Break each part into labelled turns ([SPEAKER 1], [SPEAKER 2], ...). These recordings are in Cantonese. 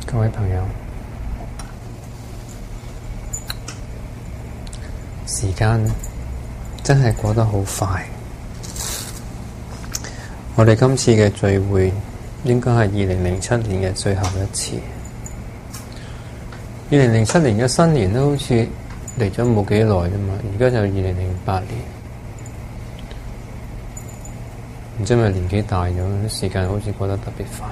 [SPEAKER 1] 各位朋友，時間真係過得好快。我哋今次嘅聚會應該係2007年嘅最後一次。2007年嘅新年都好似嚟咗冇幾耐啫嘛，而家就2008年，唔知係咪年紀大咗，時間好似過得特別快。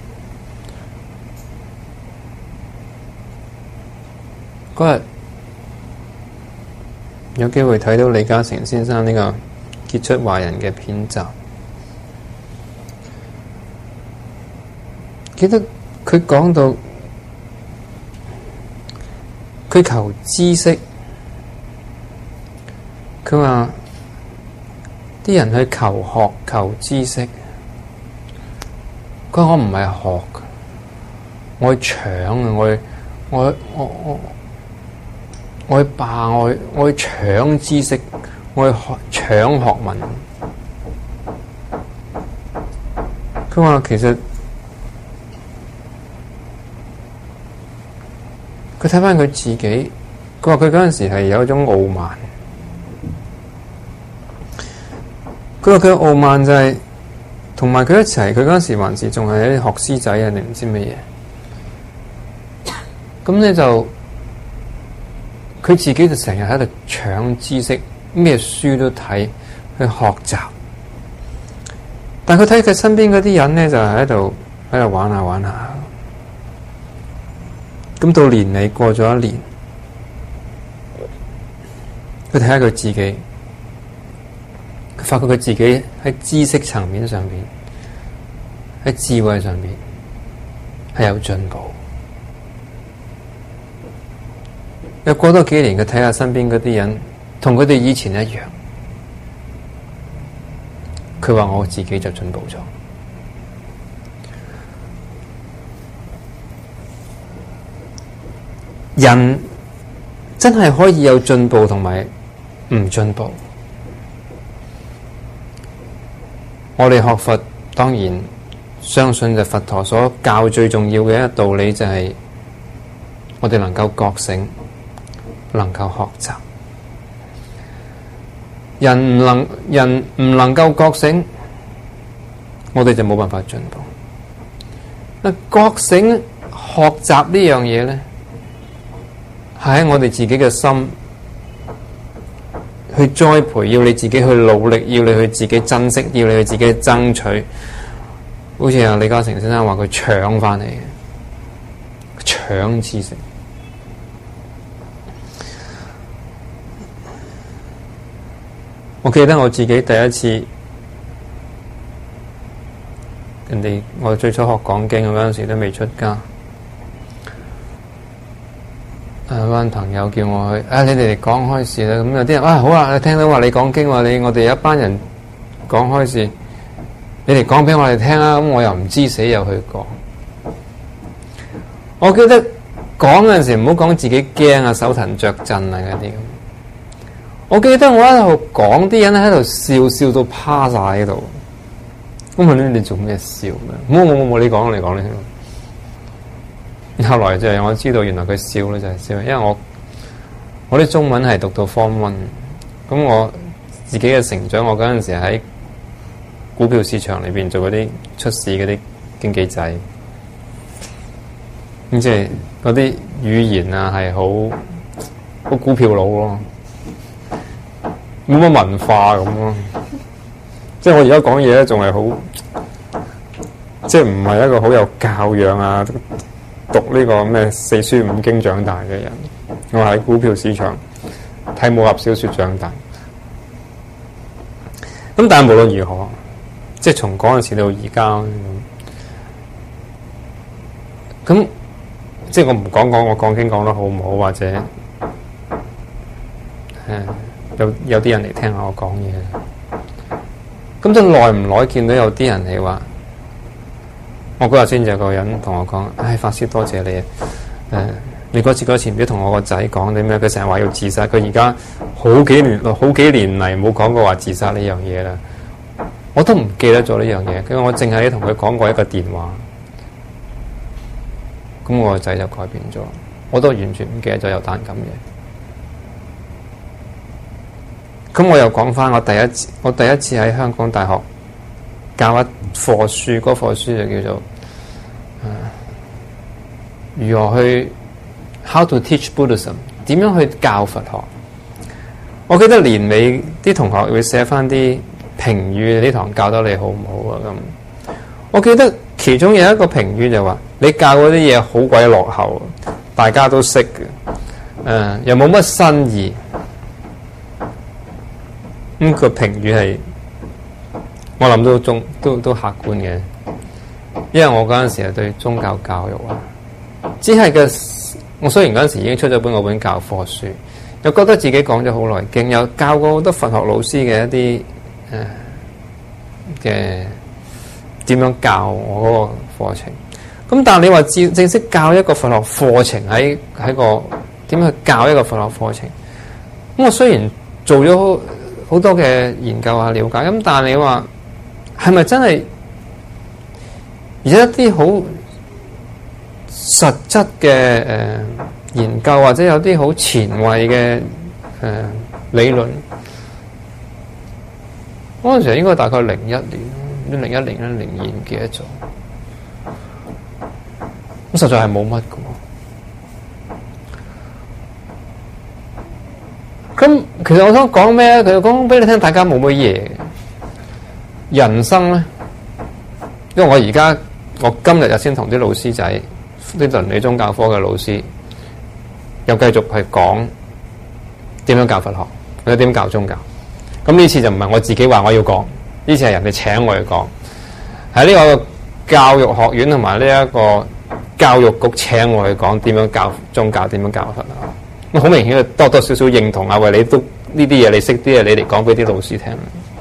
[SPEAKER 1] 嗰日有機會睇到李嘉誠先生呢個傑出華人嘅片集，記得佢講到佢求知識，佢話啲人去求學求知識，佢話我唔係學，我去搶啊！我去霸，我去搶知識，我去搶學問。佢話其實佢睇返佢自己，佢話佢嗰陣時係有一種傲慢。佢話佢嘅傲慢就係同埋佢一齊，佢嗰陣時還是仲係啲學師仔啊，定唔知乜嘢。咁咧就佢自己就成日喺度搶知識，咩書都睇去學習。但佢睇佢身邊嗰啲人咧，就係喺度玩下玩下。咁到年尾過咗一年，佢睇下佢自己，佢發覺佢自己喺知識層面上邊，喺智慧上邊係有進步。又過多幾年，佢睇下身邊嗰啲人，同佢哋以前一樣。佢話我自己就進步咗。人真係可以有進步同埋唔進步。我哋學佛當然相信就佛陀所教最重要嘅一個道理就係我哋能夠覺醒，能夠學習。人唔能夠覺醒，我哋就冇辦法進步。覺醒學習呢樣嘢咧，係喺我哋自己嘅心去栽培，要你自己去努力，要你去自己珍惜，要你去自己爭取。好似阿李嘉誠先生話佢搶翻嚟嘅，搶知識。我記得我自己第一次，我最初學講經嗰陣時都未出家，班朋友叫我去，你哋嚟講開示啦。咁有啲人好啊，你聽到話你講經話我哋有一班人講開示，你哋講俾我哋聽啦。咁我又唔知死又去講。我記得講嗰陣時唔好講自己驚啊，手騰腳震啊嗰啲咁。我記得我喺度講，啲人喺度笑到趴晒喺度。我問你做咩笑嘅？冇，你講你聽。後來就係我知道，原來佢笑咧就係笑，因為我啲中文係讀到 Form 1，咁我自己嘅成長，我嗰陣時喺股票市場裏邊做嗰啲出市嗰啲經紀仔，咁即係嗰啲語言啊係好股票佬咯。冇乜文化咁咯，即係我而家講嘢咧，仲係好，即係唔係一個好有教養啊，讀呢個咩四書五經長大嘅人。我喺股票市場睇武俠小說長大。咁但係無論如何，即係從嗰陣時到而家咁，即係我唔講我講經講得好唔好，或者有啲人嚟聽下我講嘢，咁就耐唔耐見到有啲人嚟話，我嗰日先就有個人同我講，法師多謝你，你嗰次唔知同我個仔講啲咩？佢成日話要自殺，佢而家好幾年嚟冇講過話自殺呢樣嘢啦，我都唔記得咗呢樣嘢，因為我淨係同佢講過一個電話。 咁我個仔就改變咗，我都完全唔記得咗有單咁嘢。咁我又講翻我第一次喺香港大學教一課書，嗰課書就叫做如何去 How to teach Buddhism， 點樣去教佛學。我記得年尾啲同學會寫翻啲評語，呢堂教得你好唔好啊？咁我記得其中有一個評語就話：你教嗰啲嘢好鬼落後，大家都識嘅，又冇乜新意。咁個評語係我諗都客觀嘅，因為我嗰陣時係對宗教教育只係我雖然嗰陣時已經出咗我本教科書。又覺得自己講咗好耐經，又教過好多佛學老師嘅一啲嘅點樣教我嗰個課程。咁但係你話正式教一個佛學課程喺個點樣去教一個佛學課程？咁我雖然做咗好多嘅研究啊、了解，咁但係你話係咪真係而一啲好實質嘅研究或者有啲好前衛嘅理論，嗰陣時應該大概01年02唔記得咗。咁實在係冇乜嘅。咁其實我想講咩咧？佢講俾你聽，大家冇乜嘢。人生咧，因為我今日先同啲老師仔，啲倫理宗教科嘅老師。又繼續去講點樣教佛學，或者點教宗教。咁呢次就唔係我自己話我要講，呢次係人哋請我去講。喺呢個教育學院同埋呢一個教育局請我去講點樣教宗教，點樣教佛學。咁好明顯，多多少少認同啊！喂，你都呢啲嘢你識啲嘢，你嚟講俾啲老師聽。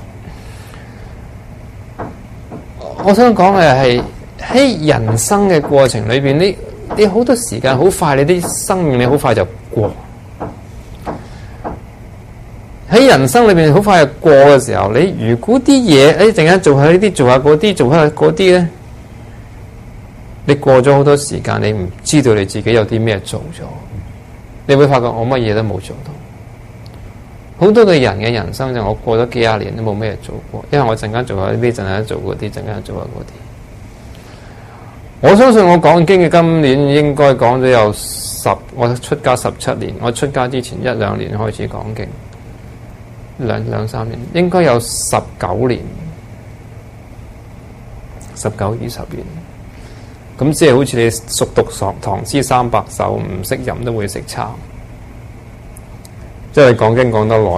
[SPEAKER 1] 我想講嘅係喺人生嘅過程裏邊，你好多時間好快，你啲生命你好快就過。喺人生裏邊好快就過嘅時候，你如果啲嘢誒陣間做下呢啲，做下嗰啲，做下嗰啲咧，你過咗好多時間，你唔知道你自己有啲咩做咗，你會發覺我乜嘢都冇做到。好多嘅人嘅人生就我過咗幾廿年都冇咩做過，因為我陣間做下呢啲，陣間做嗰啲，陣間做下嗰啲。我相信我講經嘅今年應該講咗有我出家17年，我出家之前1-2年開始講經，兩三年，應該有19年，19-20年。咁即係好似你熟讀唐詩300首，唔識吟都會識抄。即係你講經講得耐，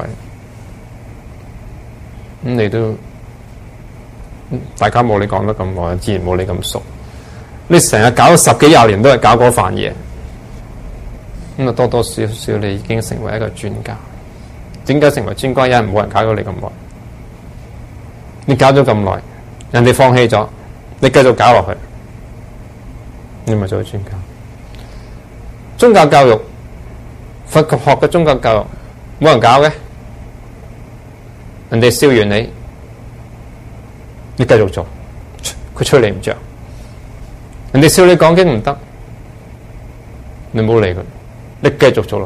[SPEAKER 1] 咁你都大家冇你講得咁耐，自然冇你咁熟。你成日搞咗10幾20年都係搞嗰份嘢，咁啊多多少少你已經成為一個專家。點解成為專家？因為冇人搞到你咁耐，你搞咗咁耐，人哋放棄咗，你繼續搞落去，你咪做咗專家。宗教教育，佛學嘅宗教教育冇人搞嘅，人哋燒完你繼續做，佢吹你唔着。人哋笑你講經唔得，你唔好理佢，你繼續做落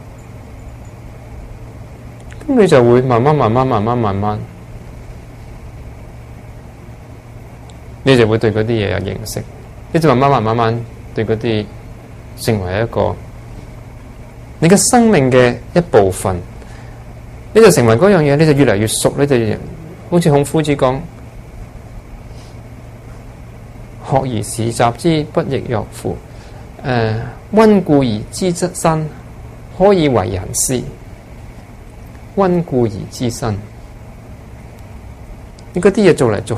[SPEAKER 1] 去，咁你就會慢慢，你就會對嗰啲嘢有認識，你就慢慢對嗰啲成為一個你嘅生命嘅一部分，你就成為嗰樣嘢，你就越嚟越熟，你就好似孔夫子講。學而時習之，不亦樂乎？溫故而知新，可以為人師。溫故而知新，你嗰啲嘢做嚟做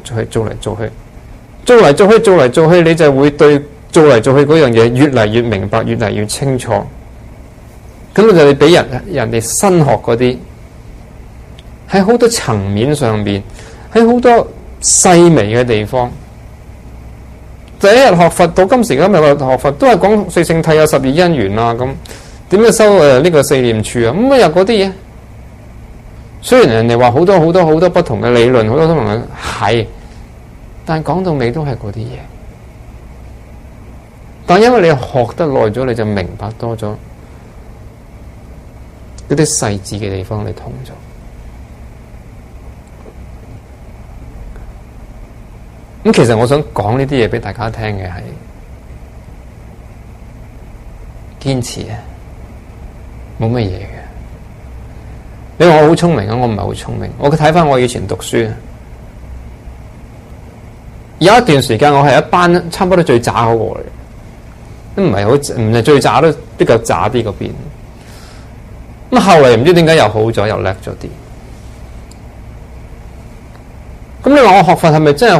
[SPEAKER 1] 去，你就會對做嚟做去嗰樣嘢越嚟越明白，越嚟越清楚。咁就你俾人哋新學嗰啲，喺好多層面上面，喺好多細微嘅地方。第一日學佛到今時今日學佛都係講四聖諦啊、12因緣啊，咁點樣修呢個四念處啊？咁又嗰啲嘢，雖然人哋話好多不同嘅理論，好多不同嘅係，但係講到尾都係嗰啲嘢。 但因為你學得耐咗，你就明白多咗嗰啲細緻嘅地方，你通咗。咁其實我想講呢啲嘢俾大家聽嘅係堅持啊，冇乜嘢嘅。你話我好聰明啊，我唔係好聰明。我睇翻我以前讀書，有一段時間我係一班差唔多最渣嗰個嚟，都唔係最渣，都比較渣啲嗰邊。咁後嚟唔知點解又好咗，又叻咗啲。咁你話我學佛係咪真係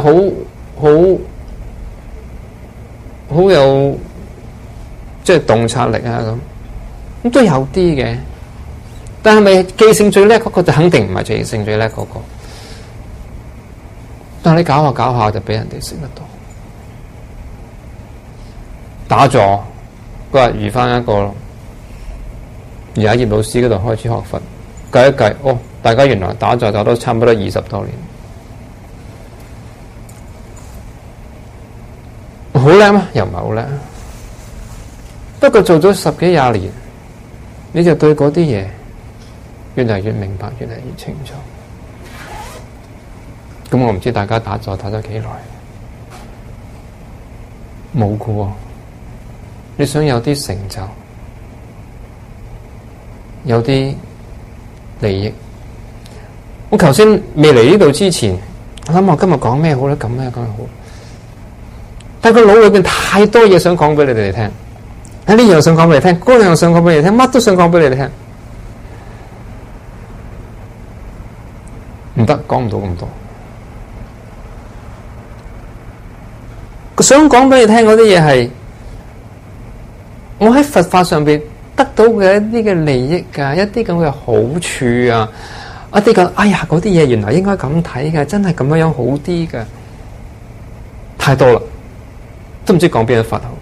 [SPEAKER 1] 好有即係洞察力啊？咁都有啲嘅，但係咪記性最叻嗰個就肯定唔係記性最叻嗰個。但係你搞下搞下就俾人哋識得到。打坐嗰日遇翻一個而家葉老師嗰度開始學佛，計一計，哦，大家原來打坐打到差唔多20多年。好叻咩？又唔係好叻。不過做咗10幾20年，你就對嗰啲嘢越嚟越明白，越嚟越清楚。咁我唔知大家打坐打咗幾耐？冇㗎喎。你想有啲成就，有啲利益。我頭先未嚟呢度之前，我諗我今日講咩好咧？咁咩講好？但係個腦裏邊太多嘢想講俾你哋聽，呢樣想講俾你聽，嗰樣想講俾你聽，乜都想講俾你哋聽，唔得，講唔到咁多。想講俾你聽嗰啲嘢係我喺佛法上邊得到嘅一啲嘅利益啊，一啲咁嘅好處啊，一啲咁哎呀嗰啲嘢原來應該咁睇嘅，真係咁樣好啲嘅，太多啦。都唔知講邊一法好，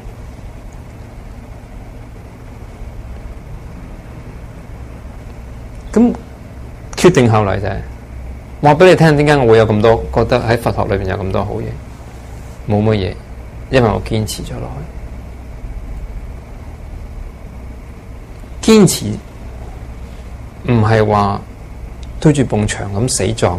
[SPEAKER 1] 咁決定後嚟就係話俾你聽，點解我會有咁多覺得喺佛學裏邊有咁多好嘢？冇乜嘢，因為我堅持咗落去。堅持唔係話推住埲牆咁死撞，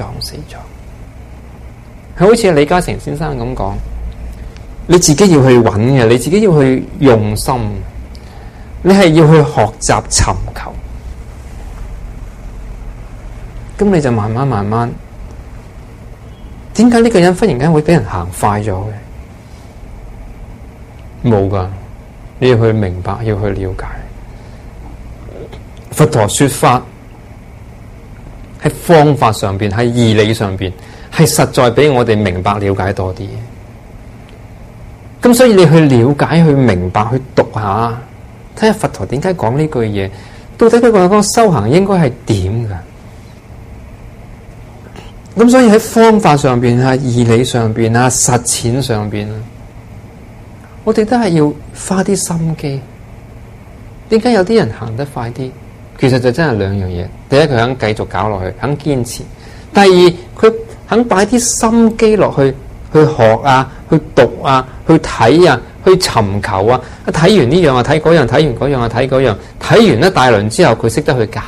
[SPEAKER 1] 係好似李嘉誠先生咁講。你自己要去揾嘅，你自己要去用心，你係要去學習尋求，咁你就慢慢，點解呢個人忽然間會俾人行快咗嘅？冇噶，你要去明白，要去了解。佛陀說法喺方法上邊，喺義理上邊，係實在俾我哋明白了解多啲。咁所以你去了解、去明白、去讀下，睇下佛陀點解講呢句嘢，到底佢講個修行應該係點噶？咁所以喺方法上邊啊、義理上邊啊、實踐上邊啊，我哋都係要花啲心機。點解有啲人行得快啲？其實就真係兩樣嘢。第一，佢肯繼續搞落去，肯堅持；第二，佢肯擺啲心機落去。去學啊，去讀啊，去睇啊，去尋求啊。睇完呢樣啊，睇嗰樣，睇完嗰樣啊，睇嗰樣。睇完一大輪之後，佢識得去揀。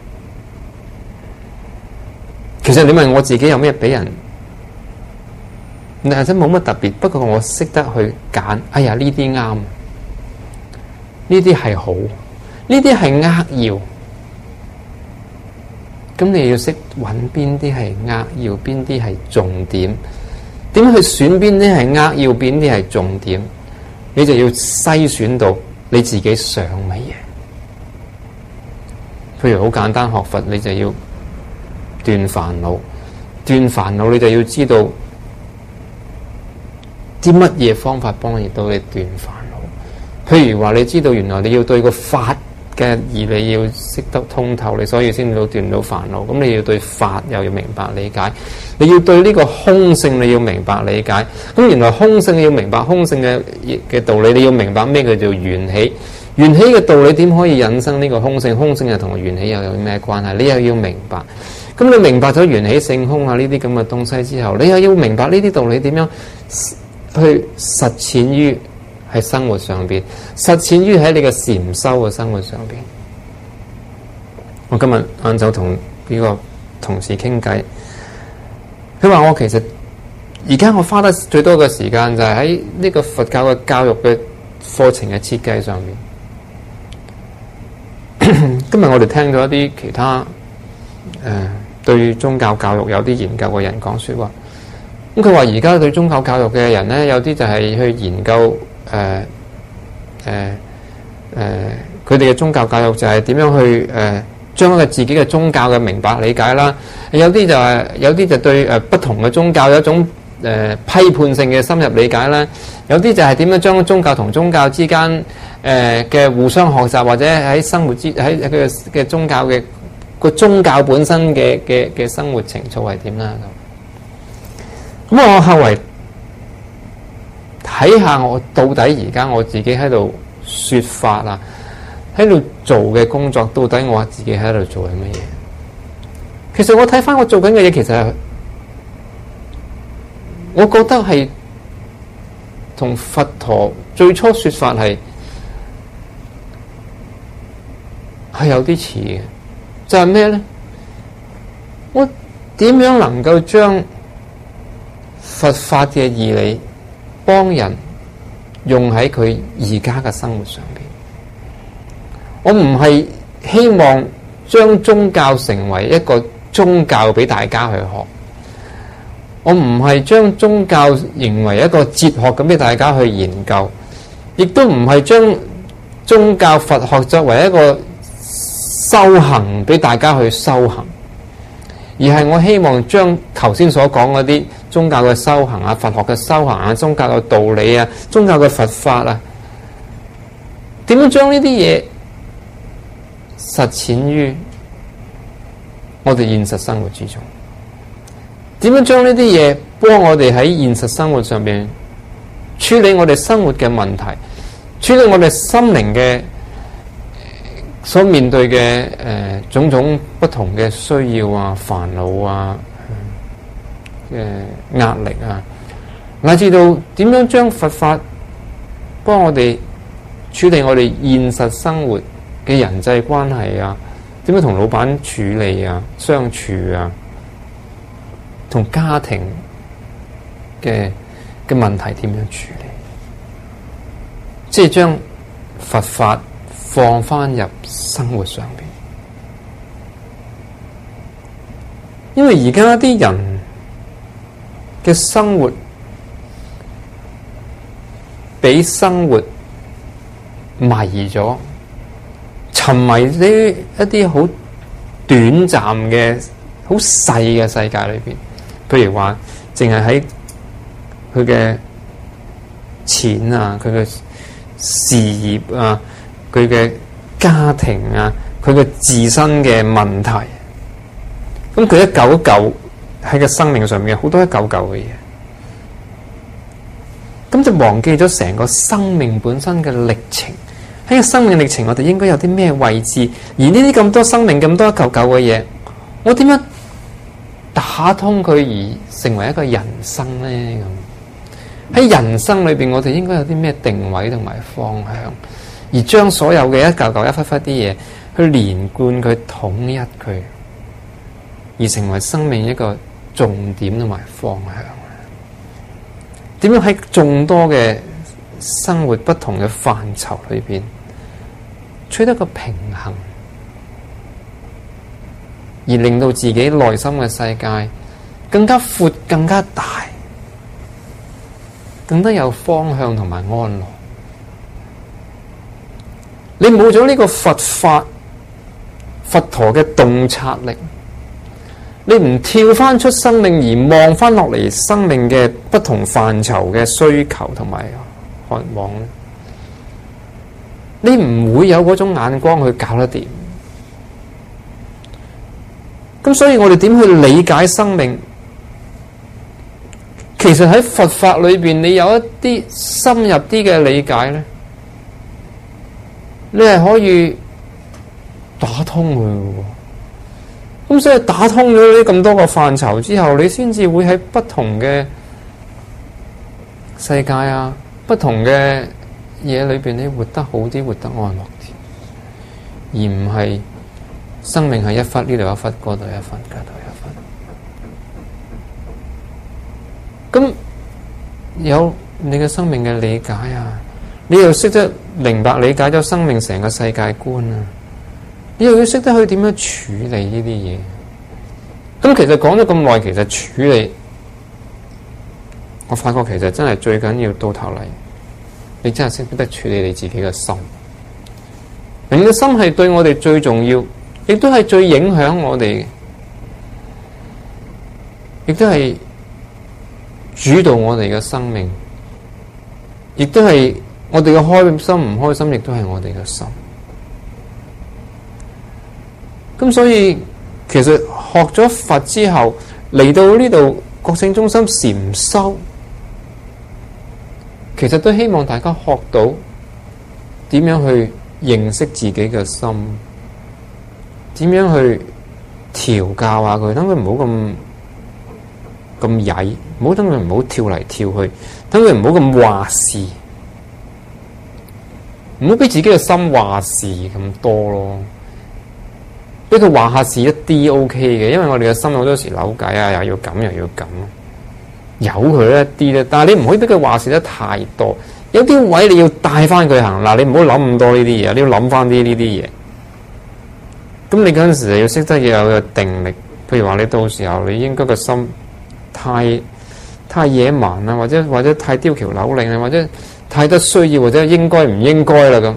[SPEAKER 1] 其實你問我自己有咩俾人，其實冇乜特別。不過我識得去揀。哎呀，呢啲啱，呢啲係好，呢啲係扼要。咁你要識揾邊啲係扼要，邊啲係重點。點去選邊啲係扼要，邊啲係重點？你就要篩選到你自己想乜嘢。譬如好簡單，學佛你就要斷煩惱，斷煩惱你就要知道啲乜嘢方法幫你到你斷煩惱。譬如話你知道原來你要對個法嘅義理要識得通透，你所以先到斷到煩惱。咁你要對法又要明白理解，你要對呢個空性你要明白理解。咁原來空性你要明白空性嘅道理，你要明白咩叫做緣起。緣起嘅道理點可以引生呢個空性？空性又同緣起又有咩關係？你又要明白。咁你明白咗緣起性空啊呢啲咁嘅東西之後，你又要明白呢啲道理點樣去實踐於喺生活上邊，實踐於喺你嘅禪修嘅生活上邊。我今日晏晝同呢個同事傾偈，佢話我其實而家我花得最多嘅時間就係喺呢個佛教嘅教育嘅課程嘅設計上面。今日我哋聽咗一啲其他對宗教教育有啲研究嘅人講說話，咁佢話而家對宗教教育嘅人咧，有啲就係去研究佢哋嘅宗教教育就係點樣去將佢自己嘅宗教嘅明白理解啦。有啲就對不同嘅宗教有一種批判性嘅深入理解啦。有啲就係點樣將宗教同宗教之間嘅互相學習，或者喺生活喺佢嘅宗教嘅個宗教本身嘅生活情操係點啦。咁我後嚟睇下我到底而家我自己喺度說法啊，喺度做嘅工作，到底我自己喺度做緊乜嘢？其實我睇翻我做緊嘅嘢，其實我覺得係同佛陀最初說法係有啲似嘅，就係咩咧？我點樣能夠將佛法嘅義理幫人用喺佢而家嘅生活上邊？我唔係希望將宗教成為一個宗教俾大家去學，我唔係將宗教認為一個哲學咁俾大家去研究，亦都唔係將宗教佛學作為一個修行俾大家去修行，而係我希望將頭先所講嗰啲宗教嘅修行啊、佛學嘅修行啊、宗教嘅道理啊、宗教嘅佛法啊，點樣將呢啲嘢實踐於我哋現實生活之中？點樣將呢啲嘢幫我哋喺現實生活上邊處理我哋生活嘅問題，處理我哋心靈嘅所面對嘅種種不同嘅需要啊、煩惱啊、壓力啊，乃至到點樣將佛法幫我哋處理我哋現實生活嘅人際關係啊，點樣同老闆處理啊、相處啊，同家庭嘅問題點樣處理，即係將佛法放翻入生活上邊。因為而家啲人嘅生活俾生活迷咗，沉迷於一啲好短暫嘅好細嘅世界裏邊，譬如話淨係喺佢嘅錢啊、佢嘅事業啊、佢嘅家庭啊、佢嘅自身嘅問題，咁佢一嚿一嚿喺個生命上面好多一嚿嚿嘅嘢，咁就忘記咗成個生命本身嘅歷程。喺個生命歷程，我哋應該有啲咩位置？而呢啲咁多生命、咁多一嚿嚿嘅嘢，我點樣打通佢而成為一個人生呢？咁喺人生裏邊，我哋應該有啲咩定位同埋方向，而將所有嘅一嚿嚿、一忽忽啲嘢去連貫佢、統一佢，而成為生命一個重點同埋方向。點樣喺眾多嘅生活不同嘅範疇裏邊取得個平衡，而令到自己內心嘅世界更加闊、更加大，更加有方向同埋安樂。你冇咗呢個佛法、佛陀嘅洞察力，你唔跳翻出生命而望翻落嚟生命嘅不同範疇嘅需求同埋渴望咧，你唔會有嗰種眼光去搞得掂。咁所以我哋點去理解生命？其實喺佛法裏邊，你有一啲深入啲嘅理解咧，你係可以打通佢嘅。咁所以打通咗呢咁多個範疇之後，你先至會喺不同嘅世界啊、不同嘅嘢裏邊，你活得好啲，活得安樂啲，而唔係生命係一忽呢度一忽，嗰度一忽，嗰度一忽。咁有你嘅生命嘅理解啊，你又識得明白理解咗生命成個世界觀啊，你又要識得去點樣處理呢啲嘢。咁其實講咗咁耐，其實處理，我發覺其實真係最緊要到頭嚟，你真係識得處理你自己嘅心。你嘅心係對我哋最重要，亦都係最影響我哋，亦都係主導我哋嘅生命，亦都係我哋嘅開心唔開心，亦都係我哋嘅心。咁所以其實學咗佛之後嚟到呢度覺醒中心禪修，其實都希望大家學到點樣去認識自己嘅心，點樣去調教下佢，等佢唔好咁曳，唔好等佢唔好跳嚟跳去，等佢唔好咁話事，唔好俾自己嘅心話事咁多咯。俾佢話下事一啲 OK 嘅，因為我哋嘅心好多時扭計啊，又要咁又要咁，由佢一啲咧。但係你唔可以俾佢話事得太多，有啲位你要帶翻佢行。嗱，你唔好諗咁多呢啲嘢，你要諗翻啲呢啲嘢。咁你嗰陣時就要識得要有個定力。譬如話你到時候你應該個心太野蠻啦，或者太刁橋扭擰啊，或者太得需要，或者應該唔應該啦咁。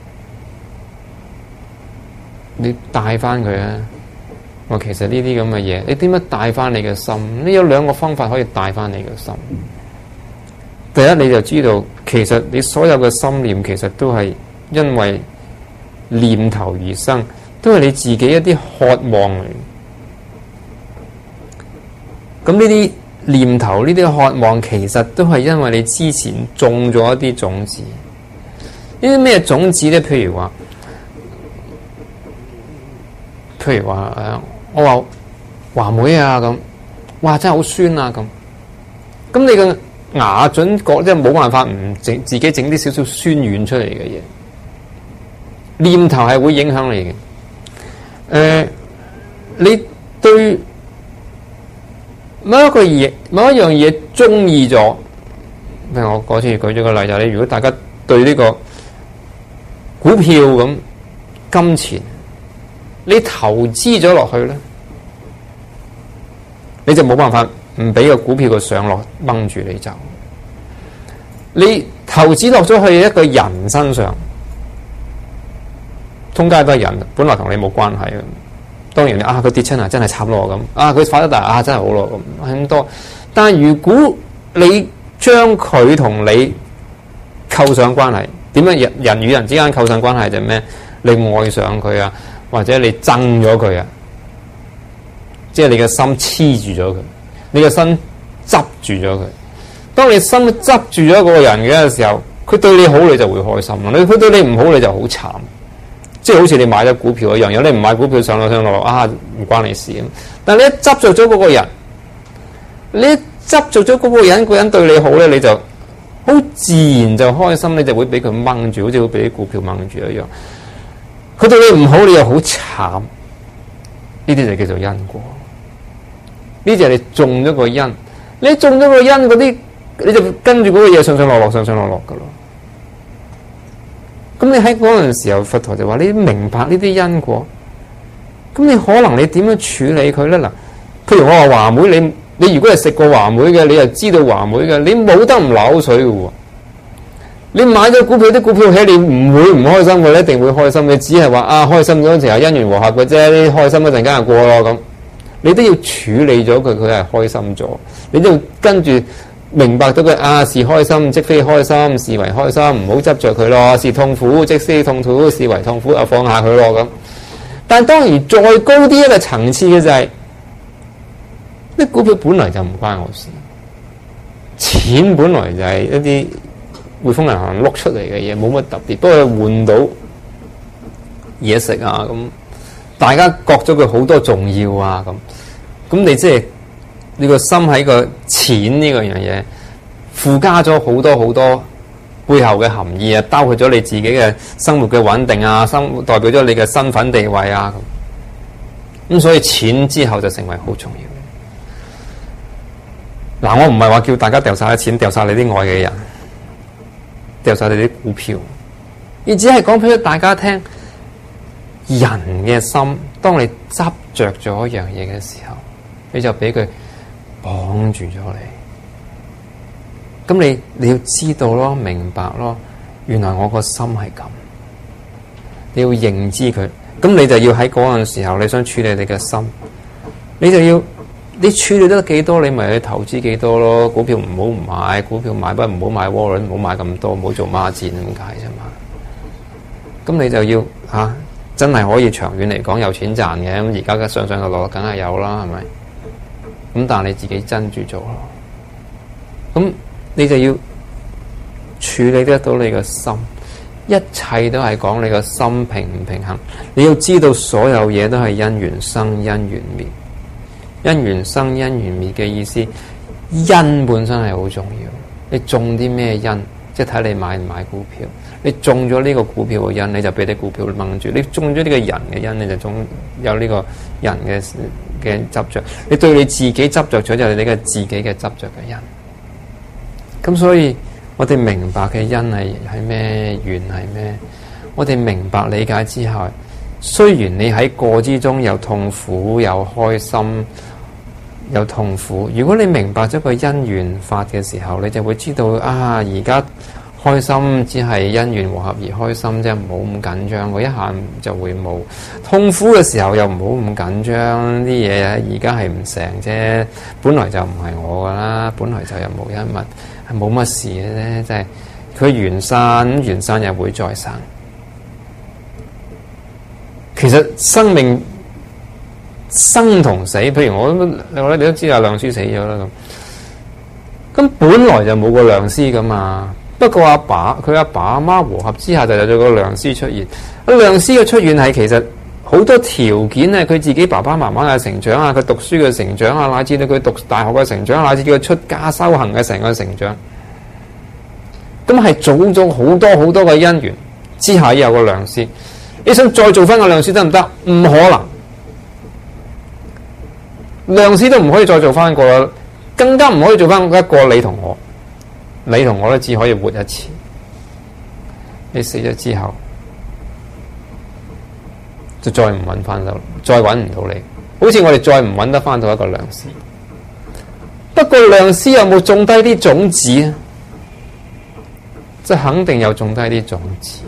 [SPEAKER 1] 你帶翻佢啊！我其實呢啲咁嘅嘢，你點樣帶翻你嘅心？你有兩個方法可以帶翻你嘅心。第一，你就知道，其實你所有嘅心念，其實都係因為念頭而生，都係你自己一啲渴望嚟。咁呢啲念頭、呢啲渴望，其實都係因為你之前種咗一啲種子。呢啲咩種子咧？譬如話我話話梅啊咁，哇真係好酸啊咁。咁你個牙準覺即係冇辦法唔整自己整啲少少酸軟出嚟嘅嘢，念頭係會影響你嘅。你對某一樣嘢中意咗，譬如我嗰次舉咗個例就係，如果大家對呢個股票咁金錢，你投資咗落去咧，你就冇辦法唔俾個股票嘅上落掹住你走。你投資落咗去一個人身上，通街都係人，本來同你冇關係嘅。當然佢跌親啊，真係慘咯咁。佢發得大真係好咯咁多。但係如果你將佢同你扣上關係，點樣人與人之間扣上關係就係咩？你愛上佢啊，或者你憎咗佢啊，即係你嘅心黐住咗佢，你嘅心執住咗佢。當你心執住咗嗰個人嘅時候，佢對你好你就會開心咯，佢對你唔好你就好慘。即係好似你買咗股票一樣，有你唔買股票上落唔關你事。但係你一執着咗嗰個人，你一執着咗嗰個人，個人對你好咧，你就好自然就開心，你就會俾佢掹住，好似會俾啲股票掹住一樣。佢對你唔好，你又好慘。呢啲就叫做因果。呢就係你種咗個因，你種咗個因嗰啲，你就跟住嗰個嘢上上落落噶咯。咁你喺嗰陣時候，佛陀就話你明白呢啲因果，咁你可能你點樣處理佢咧？嗱，譬如我話話梅，你如果係食過話梅嘅，你就知道話梅嘅，你冇得唔扭水嘅喎。你買咗股票，啲股票起你唔會唔開心嘅，你一定會開心。你只係話開心嗰陣時候因緣和合嘅啫，你開心嗰陣間就過咯咁。你都要處理咗佢，佢係開心咗，你都要跟住。明白到佢是開心即非開心，視為開心，唔好執着佢咯；是痛苦即非痛苦，視為痛苦，放下佢咯咁。但當然再高啲一個層次嘅就係，啲股票本來就唔關我事，錢本來就係一啲匯豐銀行碌出嚟嘅嘢，冇乜特別。不過換到嘢食啊咁，大家覺咗佢好多重要啊咁你即係。你個心喺個錢呢個樣嘢附加咗好多背後嘅含義啊，包括咗你自己嘅生活嘅穩定啊，代表咗你嘅身份地位啊。咁所以錢之後就成為好重要。嗱，我唔係話叫大家掉晒啲錢，掉晒你啲愛嘅人，掉晒你啲股票，而只係講俾大家聽，人嘅心，當你執着咗一樣嘢嘅時候，你就俾佢綁住咗你。咁你要知道咯，明白咯，原來我個心係咁，你要認知佢。咁你就要喺嗰陣時候，你想處理你嘅心，你就要你處理得幾多，你咪去投資幾多咯。股票唔好唔買，股票買不唔好買窩輪，唔好買咁多，唔好做孖展咁解啫嘛。咁你就要真係可以長遠嚟講有錢賺嘅。咁而家嘅上上落落梗係有啦，係咪？咁但係你自己真住做咯。咁你就要處理得到你嘅心。一切都係講你個心平唔平衡。你要知道所有嘢都係因緣生因緣滅。因緣生因緣滅嘅意思，因本身係好重要。你種啲咩因，即係睇你買唔買股票。你種咗呢個股票嘅因，你就俾啲股票掹住。你種咗呢個人嘅因，你就種有呢個人嘅執着。你對你自己執着咗，就係你嘅自己嘅執着嘅因。咁所以我哋明白嘅因係咩，緣係咩？我哋明白理解之後，雖然你喺過之中有痛苦、有開心、有痛苦，如果你明白咗個因緣法嘅時候，你就會知道而家開心只係因緣和合而開心啫，唔好咁緊張。我一下就會冇痛苦嘅時候，又唔好咁緊張。啲嘢而家係唔成啫，本來就唔係我噶啦，本來就有無一物。係冇乜事嘅啫，即係佢緣散，緣散又會再生。其實生命生同死，譬如你都知阿亮師死咗啦咁本來就冇個亮師噶嘛。不過佢阿爸阿媽和合之下，就有咗個亮師出現。亮師嘅出現係其實好多條件咧，佢自己爸爸媽媽嘅成長啊，佢讀書嘅成長啊，乃至到佢讀大學嘅成長，乃至到佢出家修行嘅成個成長，咁係種咗好多好多嘅因緣之下有個良師。你想再做翻個良師得唔得？唔可能，良師都唔可以再做翻一個啦，更加唔可以做翻一個你同我。你同我都只可以活一次，你死咗之後就再唔揾翻到，再揾唔到你。好似我哋再唔揾得翻到一個良師。不過良師有冇種低啲種子啊？即係肯定有種低啲種子。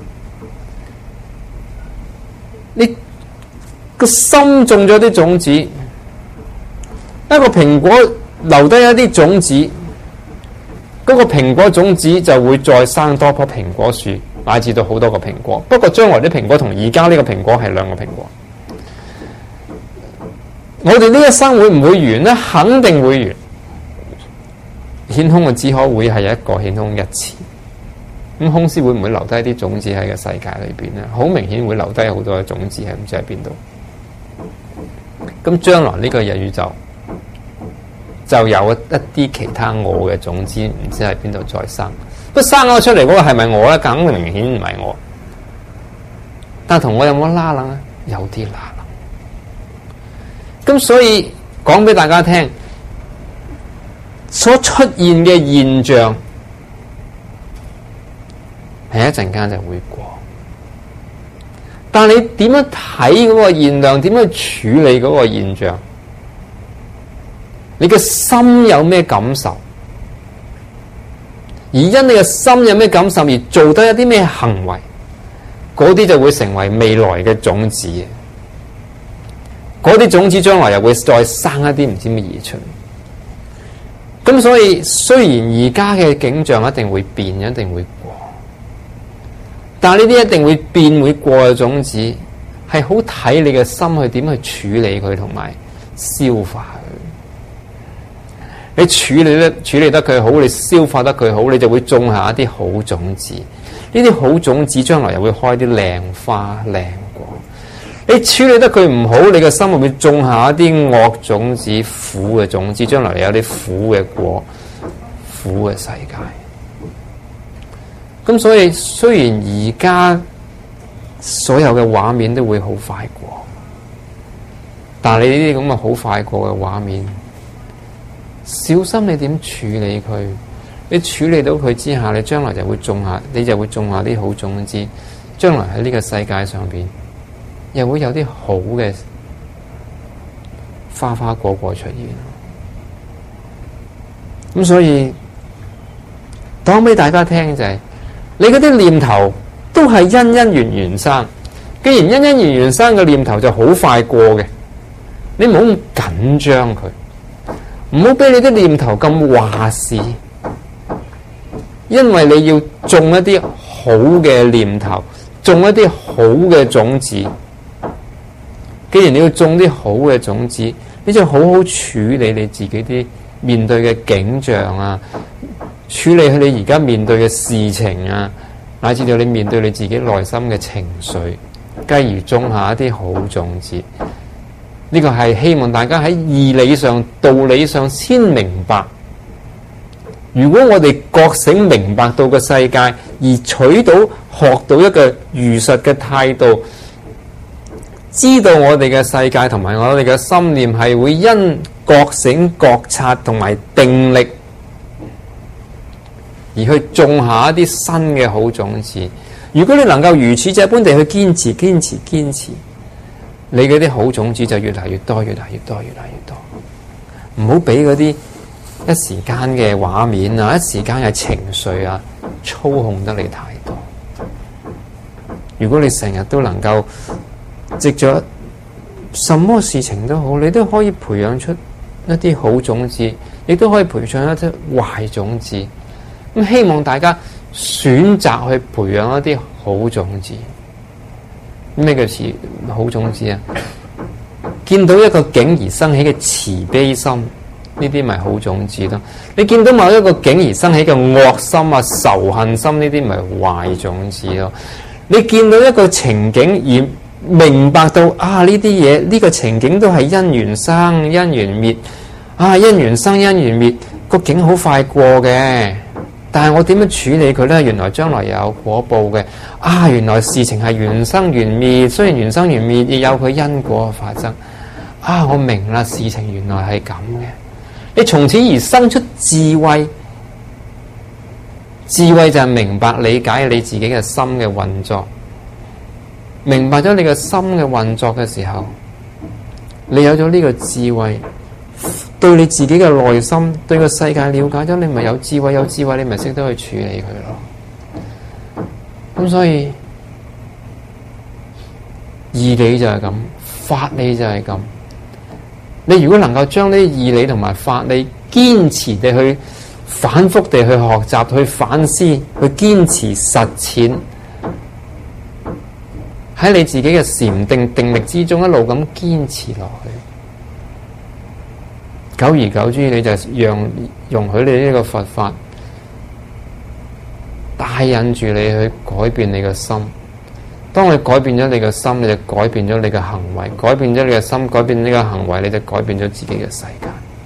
[SPEAKER 1] 你個心種咗啲種子，一個蘋果留低一啲種子，嗰個蘋果種子就會再生多棵蘋果樹，乃至到好多個蘋果。不過將來啲蘋果同而家呢個蘋果係兩個蘋果。我哋呢一生會唔會完呢？肯定會完。顯空嘅只可會係一個顯空一次。咁空師會唔會留低啲種子喺個世界裏邊呢？好明顯會留低好多嘅種子，係唔知喺邊度。咁將來呢個日宇宙就有一啲其他我嘅種子，唔知喺邊度再生。不過生咗出嚟嗰個係咪我咧？梗明顯唔係我。但同我有冇拉楞咧？有啲拉楞。咁所以講俾大家聽，所出現嘅現象係一陣間就會過。但你點樣睇嗰個現象？點樣處理嗰個現象？你嘅心有咩感受？而因你嘅心有咩感受而做得一啲咩行為，嗰啲就會成為未來嘅種子。嗰啲種子將來又會再生一啲唔知乜嘢出嚟。咁所以雖然而家嘅景象一定會變，一定會過，但係呢啲一定會變會過嘅種子，係好睇你嘅心去點去處理佢同埋消化佢。你處理得佢好，你消化得佢好，你就會種下一啲好種子。呢啲好種子將來又會開啲靚花靚果。你處理得佢唔好，你嘅心會種下一啲惡種子、苦嘅種子，將來有啲苦嘅果、苦嘅世界。 咁所以雖然而家所有嘅畫面都會好快過，但係你呢啲咁嘅好快過嘅畫面，小心你點處理佢。你處理到佢之下，你將來就會種下啲好種子，將來喺呢個世界上邊又會有啲好嘅花花果果出現。咁所以講俾大家聽就係，你嗰啲念頭都係因因緣緣生。既然因因緣緣生嘅念頭就好快過嘅，你唔好咁緊張佢，唔好俾你啲念頭咁話事。因為你要種一啲好嘅念頭，種一啲好嘅種子。既然你要種啲好嘅種子，你就好好處理你自己啲面對嘅景象啊，處理你而家面對嘅事情啊，乃至到你面對你自己內心嘅情緒，繼而種下一啲好種子。呢個係希望大家喺義理上、道理上先明白。如果我哋覺醒明白到個世界，而取到學到一個如實嘅態度，知道我哋嘅世界同埋我哋嘅心念係會因覺醒覺察同埋定力而去種下一啲新嘅好種子。如果你能夠如此這般地去堅持堅持堅持，你嗰啲好種子就越嚟越多越嚟越多越嚟越多。唔好俾嗰啲一時間嘅畫面啊，一時間嘅情緒啊，操控得你太多。如果你成日都能夠藉着什麼事情都好，你都可以培養出一啲好種子，亦都可以培養一啲壞種子。咁希望大家選擇去培養一啲好種子。咩叫好種子啊？見到一個景而生起嘅慈悲心，呢啲咪好種子咯。你見到某一個景而生起嘅惡心啊、仇恨心，呢啲咪壞種子咯。你見到一個情景而明白到啊，呢啲嘢，呢個情景都係因緣生因緣滅啊，因緣生因緣滅，個景好快過嘅，但係我點樣處理佢呢？原來將來又有果報嘅啊！原來事情係緣生緣滅，雖然緣生緣滅，亦有佢因果嘅發生啊！我明啦，事情原來係咁嘅。你從此而生出智慧，智慧就係明白理解你自己嘅心嘅運作。明白咗你嘅心嘅運作嘅時候，你有咗呢個智慧，對你自己嘅內心、對個世界了解咗，你咪有智慧，有智慧你咪識得去處理佢咯。咁所以義理就係咁，法理就係咁。你如果能夠將呢啲義理同埋法理堅持地去反覆地去學習、去反思、去堅持實踐，喺你自己嘅禪定定力之中一路咁堅持落去，久而久之你就容許你呢個佛法帶引住你去改變你嘅心。當你改變咗你嘅心，你就改變咗你嘅行為，改變咗你嘅心，改變呢個行為，你就改變咗自己嘅世界。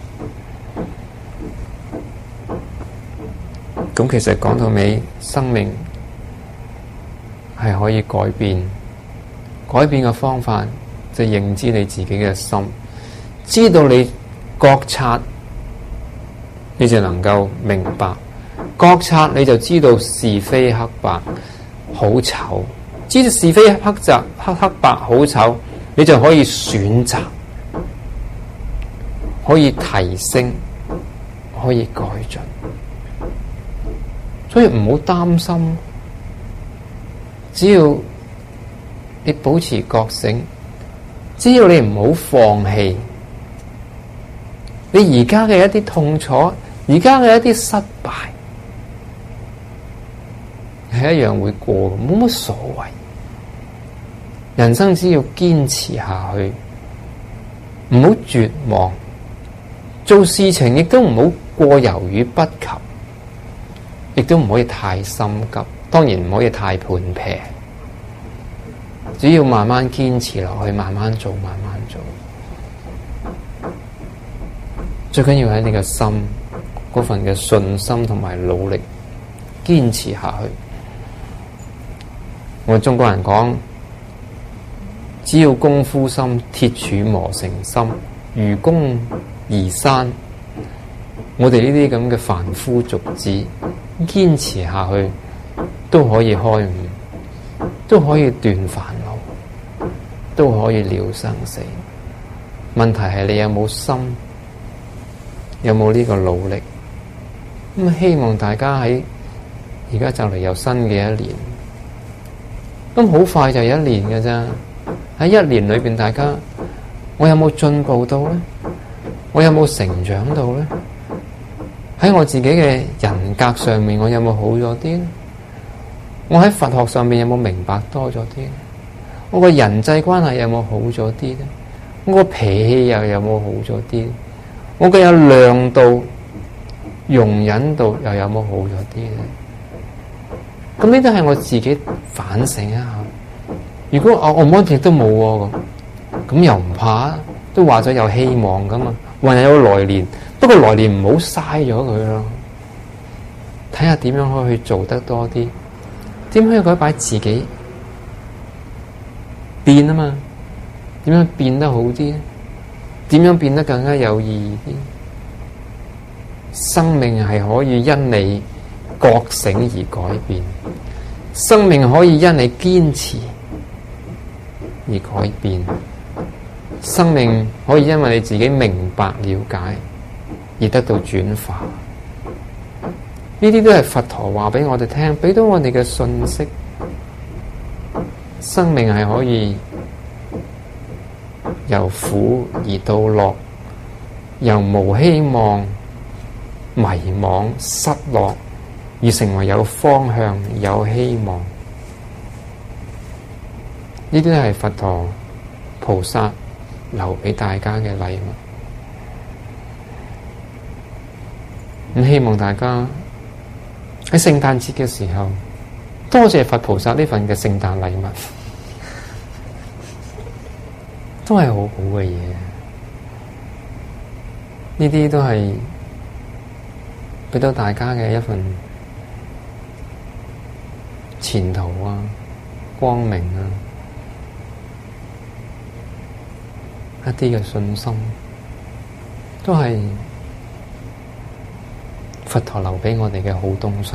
[SPEAKER 1] 咁其實講到尾，生命係可以改變。改變嘅方法就認知你自己嘅心，知道你覺察，你就能夠明白。覺察你就知道是非黑白好醜，知道是非黑白好醜，你就可以選擇，可以提升，可以改進。所以唔好擔心，只要你保持覺醒，只要你唔好放棄，你而家嘅一啲痛楚，而家嘅一啲失敗，係一樣會過嘅，冇乜所謂。人生只要堅持下去，唔好絕望，做事情亦都唔好過猶豫不及，亦都唔可以太心急，當然唔可以太盤劈。只要慢慢堅持落去，慢慢做，慢慢做。最緊要喺你嘅心嗰份嘅信心同埋努力堅持下去。 我哋中國人講，只要功夫深，鐵杵磨成針，愚公移山。我哋呢啲咁嘅凡夫俗子，堅持下去都可以開悟，都可以斷煩惱，都可以了生死。問題係你有冇心，有冇呢個努力？咁希望大家喺而家就嚟有新嘅一年，咁好快就有一年嘅咋。喺一年裏邊，大家我有冇進步到呢？我有冇成長到呢？喺我自己嘅人格上面，我有冇好咗啲？我喺佛學上面有冇明白多咗啲？我個人際關係有冇好咗啲呢？我個脾氣又有冇好咗啲？我嘅有量度、容忍度又有冇好咗啲呢？咁呢都係我自己反省一下。如果我乜嘢都冇咁又唔怕，都話咗有希望噶嘛，還有來年。不過來年唔好嘥咗佢咯，睇下點樣可以去做得多啲，點可以改擺自己變啊嘛？點樣變得好啲？點樣變得更加有意義啲？生命係可以因你覺醒而改變，生命可以因你堅持而改變，生命可以因為你自己明白了解而得到轉化。呢啲都係佛陀話俾我哋聽，俾到我哋嘅信息。生命係可以由苦而到樂，由無希望、迷惘、失落，而成為有方向、有希望。呢啲都係佛陀、菩薩留俾大家嘅禮物。咁希望大家喺聖誕節嘅時候，多謝佛菩薩呢份嘅聖誕禮物，都係好好嘅嘢。呢啲都係俾到大家嘅一份前途啊、光明啊，一啲嘅信心，都係佛陀留俾我哋嘅好東西。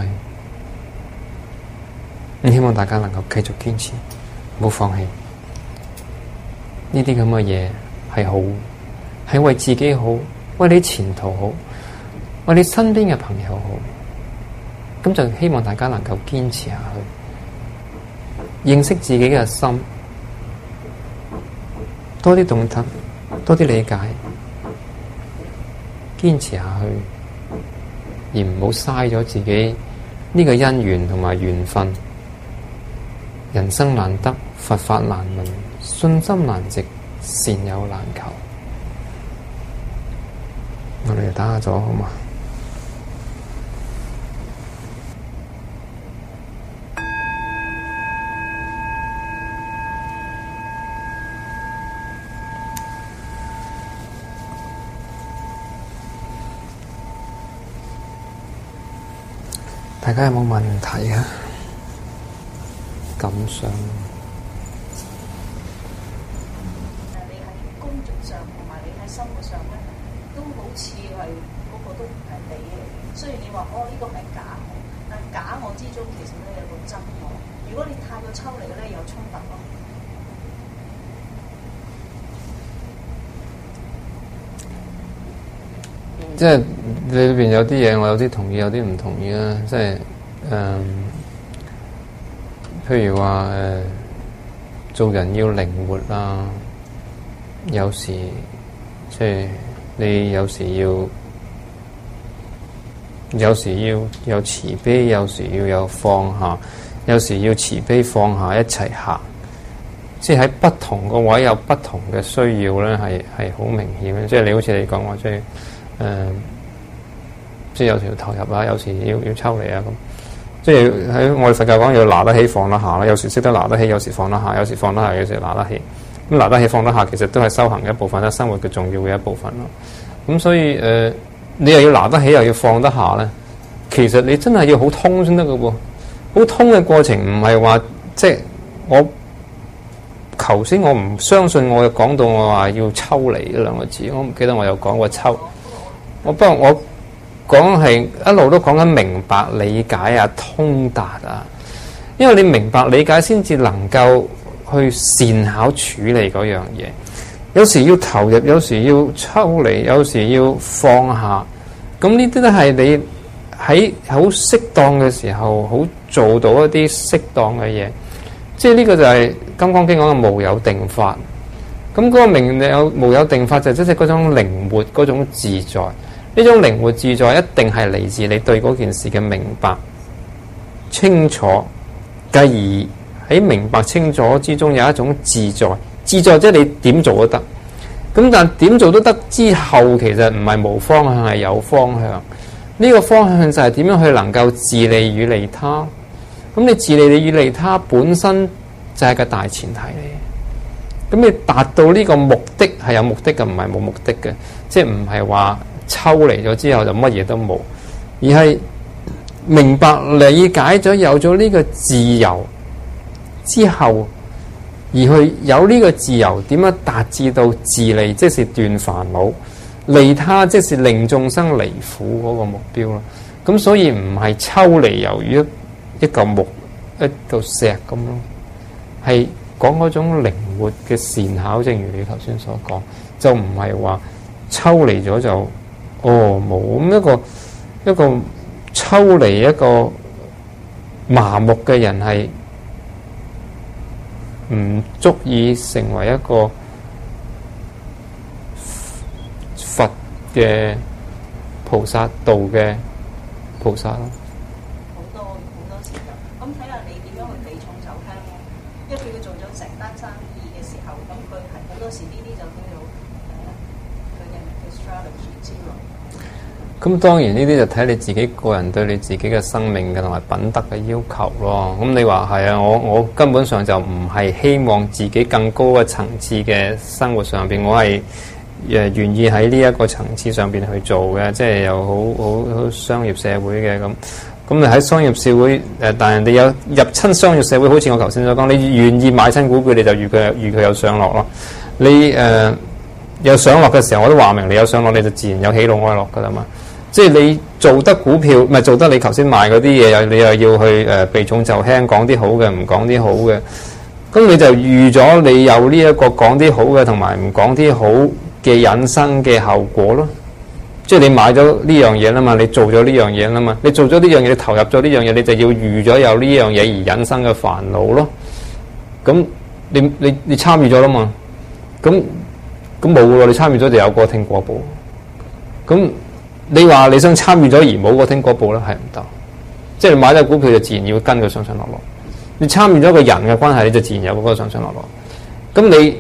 [SPEAKER 1] 希望大家能夠繼續堅持，唔好放棄。呢啲咁嘅嘢係好，係為自己好，為你前途好，為你身邊嘅朋友好。咁就希望大家能夠堅持下去，認識自己嘅心，多啲懂得，多啲理解，堅持下去，而唔好嘥咗自己呢個因緣同埋緣分。人生難得，佛法難聞，信心難值，善友難求。我哋打下咗好嘛？大家有冇問題啊？感想？
[SPEAKER 2] 你喺工作上同埋你喺生活上咧，都好似係嗰個都唔係你嘅。雖然你話呢個係假我，但假我之中其實咧有個真我。如果你太過抽離咧，有衝突咯。
[SPEAKER 1] 即係裏邊有啲嘢，我有啲同意，有啲唔同意啦。即係譬如話做人要靈活啦，有時即係你有時要有慈悲，有時要有放下，有時要慈悲放下一齊行。即係喺不同個位有不同嘅需要咧，係好明顯嘅。即係你好似你講話，即係有時要投入啊，有時要抽離啊咁。即係喺我哋佛教講要拿得起放得下啦，有時識得拿得起，有時放得下，有時放得下，有時拿得起。咁拿得起放得下，其實都係修行嘅一部分啦，生活嘅重要嘅一部分咯。咁所以你又要拿得起，又要放得下咧，其實你真係要好通先得㗎喎。好通嘅過程唔係話即係我頭先我唔相信我講到我話要抽離嗰兩個字，我唔記得我有講過抽。不過我講係一路都講緊明白理解啊、通達啊，因為你明白理解先至能夠去善巧處理嗰樣嘢。有時要投入，有時要抽離，有時要放下。咁呢啲都係你喺好適當嘅時候，好做到一啲適當嘅嘢。即係呢個就係《金剛經》講嘅無有定法。咁嗰個無有定法就即係嗰種靈活、嗰種自在。呢種靈活自在一定係嚟自你對嗰件事嘅明白清楚，繼而喺明白清楚之中有一種自在。自在即係你點做都得。咁但點做都得之後，其實唔係無方向，係有方向。呢個方向就係點樣去能夠自利與利他。咁你自利與利他本身就係個大前提嚟。咁你達到呢個目的係有目的嘅，唔係冇目的嘅。即係唔係話抽離咗之後就乜嘢都冇，而係明白理解咗有咗呢個自由之後，而去有呢個自由點樣達至到自利，即是斷煩惱；利他即是令眾生離苦嗰個目標咯。咁所以唔係抽離猶如一嚿木、一嚿石咁咯，係講嗰種靈活嘅善巧，正如你頭先所講，就唔係話抽離咗就冇咁一個抽離一個麻木嘅人係唔足以成為一個佛嘅菩薩道嘅菩薩咯。
[SPEAKER 2] 好多時候，咁睇下你點樣去避重就輕咯。因為佢做咗成單生意嘅時候，咁佢係好多時呢啲就叫做佢嘅 strategy 之類。
[SPEAKER 1] 咁當然呢啲就睇你自己個人對你自己嘅生命嘅同埋品德嘅要求咯。咁你話係啊，我根本上就唔係希望自己更高嘅層次嘅生活上邊，我係願意喺呢一個層次上邊去做嘅，即係有好商業社會嘅咁。咁你喺商業社會但人哋有入親商業社會，好似我頭先所講，你願意買親股票，你就預佢有上落咯。你有上落嘅時候，我都話明你有上落，你就自然有喜怒哀樂噶啦嘛。即係你做得股票，咪做得你頭先賣嗰啲嘢，你又要去避重就輕，講啲好嘅，唔講啲好嘅。咁你就預咗你有呢一個講啲好嘅，同埋唔講啲好嘅引申嘅後果咯。即係你買咗呢樣嘢啦嘛，你做咗呢樣嘢啦嘛，你做咗呢樣嘢，你投入咗呢樣嘢，你就要預咗有呢樣嘢而引申嘅煩惱咯。咁你參與咗啦嘛，咁冇喎，你參與咗就有過聽果報。咁你話你想參與咗而冇過聽果報咧，係唔得。即係你買咗股票就自然要跟佢上上落落。你參與咗個人嘅關係，你就自然有嗰個上上落落。咁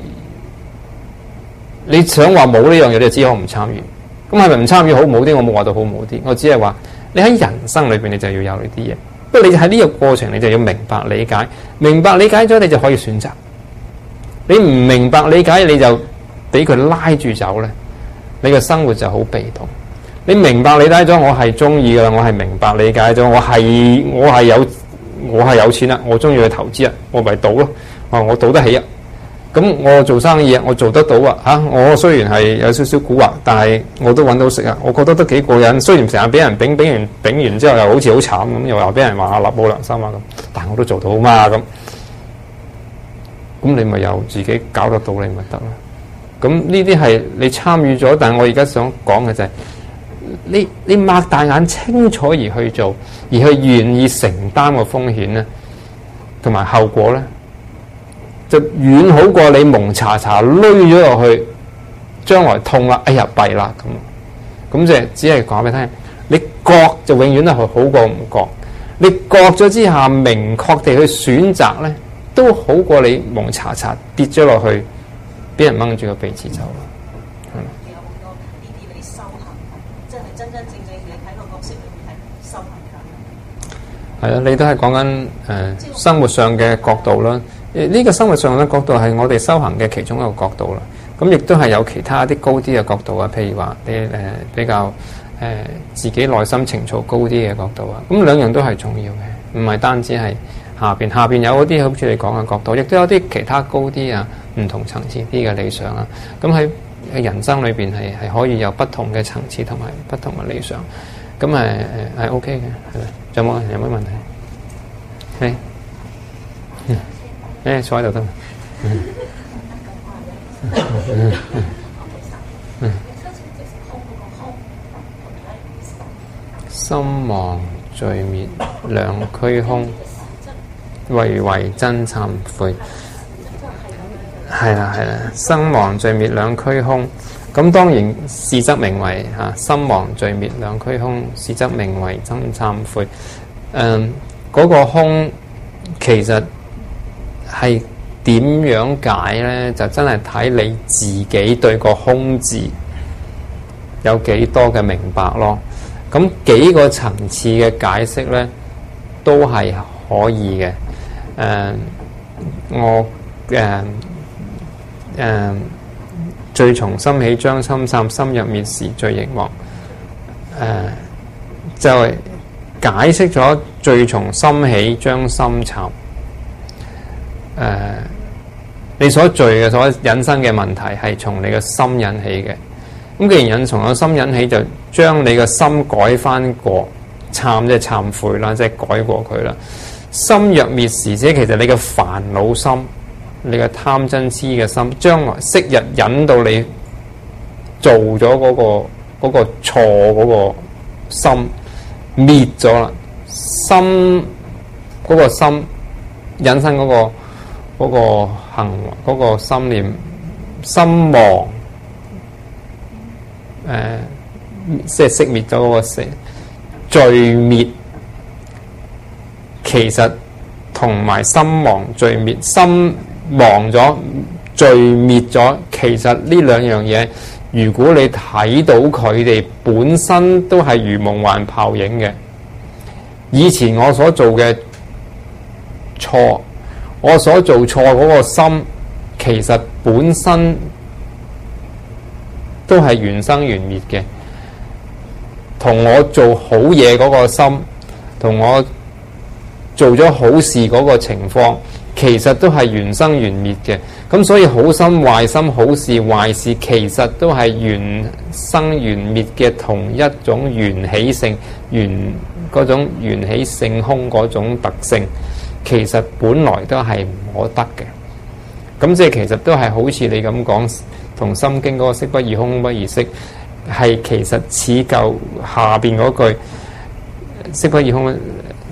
[SPEAKER 1] 你想話冇呢樣嘢，你就只可唔參與。咁係咪唔參與好唔好啲？我冇話到好唔好啲，我只係話你喺人生裏邊，你就要有呢啲嘢。不過你喺呢個過程，你就要明白理解，明白理解咗，你就可以選擇。你唔明白理解，你就俾佢拉住走咧，你嘅生活就好被動。你明白理解咗，我係中意噶啦，我係明白理解咗，我係有錢啦，我中意去投資啊，我咪賭咯，我賭得起啊。咁我做生意啊，我做得到啊！我雖然係有少少蠱惑，但係我都揾到食啊！我覺得都幾過癮。雖然成日俾人丙完之後，又好似好慘咁，又話俾人話立冇良心啊咁，但係我都做到嘛咁。咁你咪又自己搞得到你咪得啦。咁呢啲係你參與咗，但係我而家想講嘅就係、是、你擘大眼清楚而去做，而去願意承擔個風險咧，同埋後果咧。就遠好過你蒙查查攏咗落去，將來痛啦，哎呀弊啦咁就只係講俾你聽，你覺就永遠都係好過唔覺。你覺咗之下，明確地去選擇咧，都好過你蒙查查跌咗落去，俾人掹住個鼻子走。
[SPEAKER 2] 有好多呢啲你修行，真係真正你睇個角色裏面係修行緊。
[SPEAKER 1] 係啊，你都係講緊生活上嘅角度啦。呢個生活上嘅角度係我哋修行嘅其中一個角度啦。咁亦都係有其他啲高啲嘅角度啊，譬如話啲比較自己內心情操高啲嘅角度啊。咁兩樣都係重要嘅，唔係單止係下邊有嗰啲好似你講嘅角度，亦都有啲其他高啲啊，唔同層次啲嘅理想啊。咁喺人生裏邊係可以有不同嘅層次同埋不同嘅理想。咁係 OK 嘅，係咪？有冇問題？坐喺度得。心忘罪滅兩虛空，唯真懺悔。係啦，心忘罪滅兩虛空。咁當然是則名為心忘罪滅兩虛空，是則名為真懺悔。嗰個空其實係點樣解咧？就真係睇你自己對個空字有幾多嘅明白咯。咁幾個層次嘅解釋咧，都係可以嘅。罪從心起，將心懺，心若滅時，罪亦亡。就係解釋咗罪從心起，將心懺。你所罪嘅所引申嘅問題係從你嘅心引起嘅。咁既然從個心引起，就將你嘅心改翻過，懺即係懺悔啦，即係改過佢啦。心若滅時，即係其實你嘅煩惱心，你嘅貪嗔痴嘅心，將來昔日引到你做咗嗰個錯嗰個心滅咗啦。心嗰個心引申嗰個行為嗰個心念心忘。即係熄滅咗嗰個罪滅，其實同埋心忘罪滅，心忘咗罪滅咗，其實呢兩樣嘢，如果你睇到佢哋本身都係如夢幻泡影嘅。以前我所做嘅錯，我所做錯嗰個心，其實本身都係緣生緣滅嘅，同我做好嘢嗰個心，同我做咗好事嗰個情況，其實都係緣生緣滅嘅。咁所以好心壞心，好事壞事，其實都係緣生緣滅嘅同一種緣起性，嗰種緣起性空嗰種特性，其實本來都係唔可得嘅。咁即係其實都係好似你咁講。同心經嗰個色不異空，空不異色，係其實似舊下邊嗰句色不異空，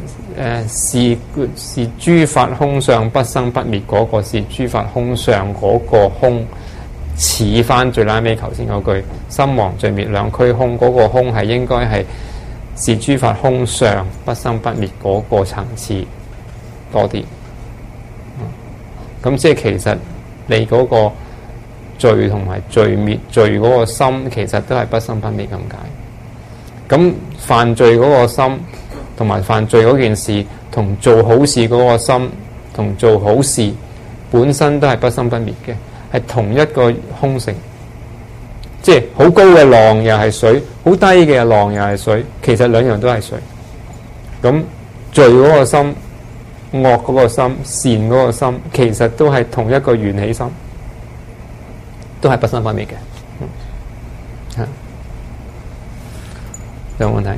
[SPEAKER 1] 是諸法空相不生不滅嗰個，是諸法空相嗰個空，似翻最拉尾頭先嗰句心忘罪滅兩虛空嗰個空，係應該係是諸法空相不生不滅嗰個層次多啲。咁即係其實你嗰個罪同埋罪滅，罪嗰個心其實都係不生不滅咁解。咁犯罪嗰個心同埋犯罪嗰件事，同做好事嗰個心同做好事本身都係不生不滅嘅，係同一個空性。即係好高嘅浪又係水，好低嘅浪又係水，其實兩樣都係水。咁罪嗰個心、惡嗰個心、善嗰個心，其實都係同一個緣起心。都係不生不滅嘅。有冇問題？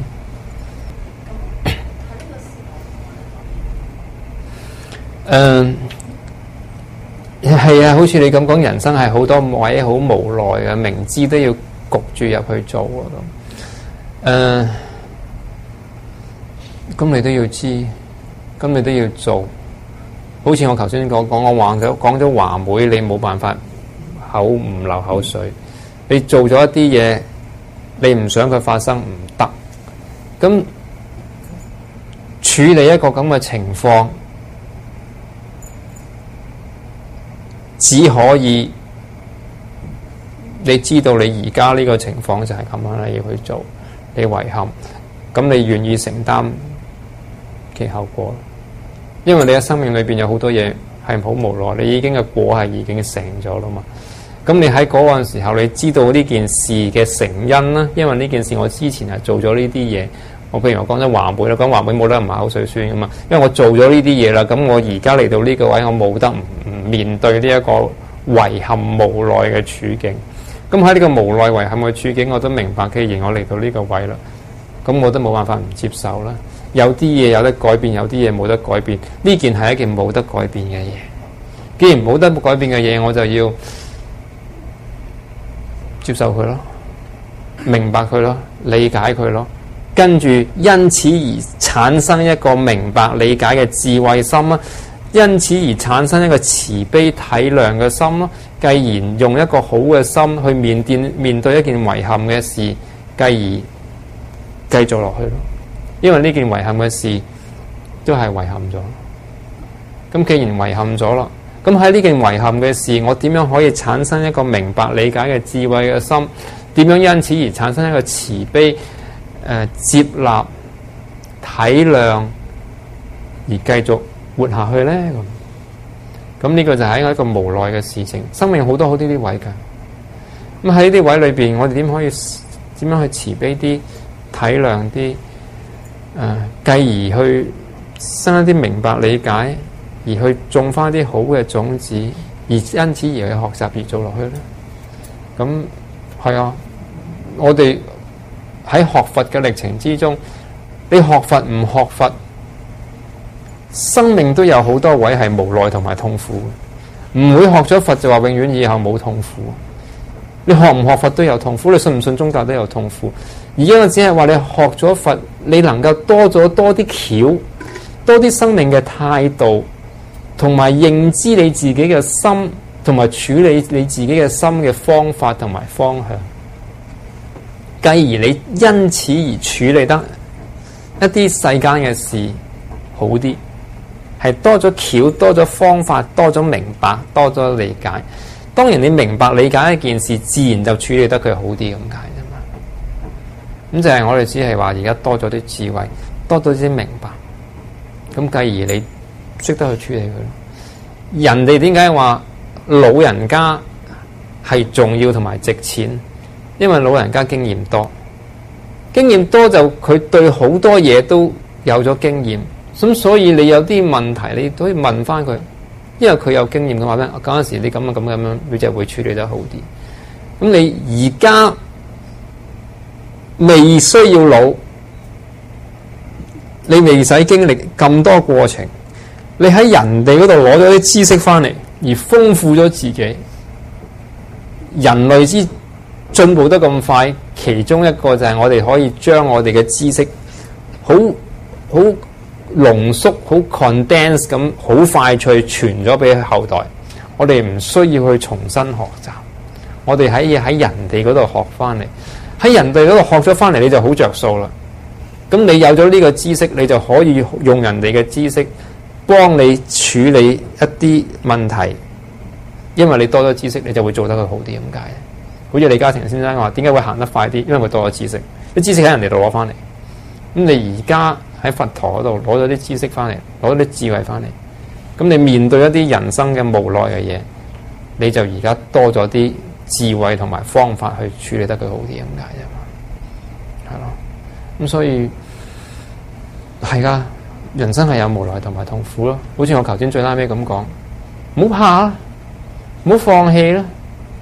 [SPEAKER 1] 係啊，好似你咁講，人生係好多位好無奈嘅，明知都要焗住入去做咁。咁你都要知，咁你都要做。好似我頭先講，我講咗話梅，你冇辦法。口唔流口水，你做咗一啲嘢，你唔想佢發生唔得。咁處理一個咁嘅情況，只可以你知道你而家呢個情況就係咁樣，你要去做，你遺憾，咁你願意承擔其後果，因為你嘅生命裏邊有好多嘢係好無奈，你已經嘅果係已經成咗啦嘛。咁你喺嗰個時候，你知道呢件事嘅成因啦，因為呢件事我之前係做咗呢啲嘢， 我譬如我講咗話梅啦，講話梅冇得唔係口水酸噶嘛，因為我做咗呢啲嘢啦，咁我而家嚟到呢個位，我冇得唔面對呢一個遺憾無奈嘅處境。咁喺呢個無奈遺憾嘅處境，我都明白，既然我嚟到呢個位啦，咁我都冇辦法唔接受啦。有啲嘢有得改變，有啲嘢冇得改變。呢件係一件冇得改變嘅嘢。既然冇得改變嘅嘢，我就要接受佢咯，明白佢咯，理解佢咯，跟住因此而產生一個明白理解嘅智慧心啦，因此而產生一個慈悲體諒嘅心咯，繼然用一個好嘅心去面對一件遺憾嘅事，繼而繼續落去咯。因為呢件遺憾嘅事都係遺憾咗，咁既然遺憾咗啦，咁喺呢件遺憾嘅事，我點樣可以產生一個明白理解嘅智慧嘅心？點樣因此而產生一個慈悲、接納、體諒而繼續活下去呢？咁呢個就係一個無奈嘅事情。生命好多好啲位㗎，咁喺呢啲位裏邊，我哋點樣去慈悲啲、體諒啲？繼而去生一啲明白理解，而去種翻啲好嘅種子，而因此而去學習而做落去咧。咁係啊，我哋喺學佛嘅歷程之中，你學佛唔學佛，生命都有好多位係無奈同埋痛苦，唔會學咗佛就話永遠以後冇痛苦。你學唔學佛都有痛苦，你信唔信宗教都有痛苦。而家我只係話你學咗佛，你能夠多啲橋，多啲生命嘅態度，同埋認知你自己嘅心，同埋處理你自己嘅心嘅方法同埋方向，繼而你因此而處理得一啲世間嘅事好啲，係多咗橋，多咗方法，多咗明白，多咗理解。當然你明白理解一件事，自然就處理得佢好啲咁解啫嘛。咁就係我哋只係話而家多咗啲智慧，多咗啲明白，咁繼而你識得去處理佢咯。人哋點解話老人家係重要同埋值錢？因為老人家經驗多，經驗多就佢對好多嘢都有咗經驗，咁所以你有啲問題你都可以問翻佢。因為佢有經驗嘅話咧，嗰陣時你咁樣，佢就會處理得好啲。咁你而家未需要老，你未使經歷咁多過程，你喺人哋嗰度攞咗啲知識翻嚟，而豐富咗自己。人類之進步得咁快，其中一個就係我哋可以將我哋嘅知識好濃縮、好 condense 咁，好快脆傳咗俾後代。我哋唔需要去重新學習，我哋喺人哋嗰度學翻嚟，喺人哋嗰度學咗翻嚟，你就好着數啦。咁你有咗呢個知識，你就可以用人哋嘅知識幫你處理一啲問題，因為你多咗知識，你就會做得佢好啲咁解。好似李嘉誠先生話，點解會行得快啲？因為佢多咗知識，啲知識喺人哋度攞翻嚟。咁你而家喺佛陀嗰度攞咗啲知識翻嚟，攞咗啲智慧翻嚟，咁你面對一啲人生嘅無奈嘅嘢，你就而家多咗啲智慧同埋方法去處理得佢好啲咁解啫嘛，係咯。咁所以係噶，人生係有無奈同埋痛苦咯。好似我頭先最拉尾咁講，唔好怕啦，唔好放棄啦，